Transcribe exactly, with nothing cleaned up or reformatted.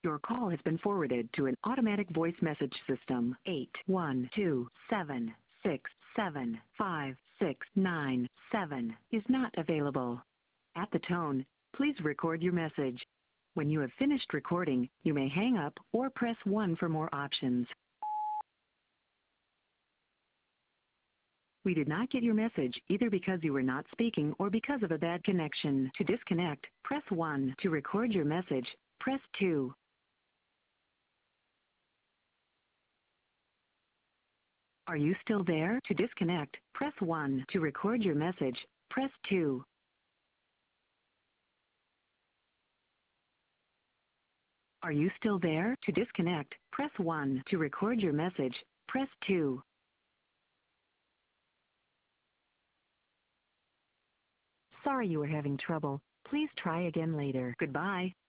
Your call has been forwarded to an automatic voice message system. eight one two seven six seven five six nine seven is not available. At the tone, please record your message. When you have finished recording, you may hang up or press one for more options. We did not get your message either because you were not speaking or because of a bad connection. To disconnect, press one. To record your message, press two. Are you still there? To disconnect, press one. To record your message, press two. Are you still there? To disconnect, press one. To record your message, press two. Sorry you are having trouble. Please try again later. Goodbye.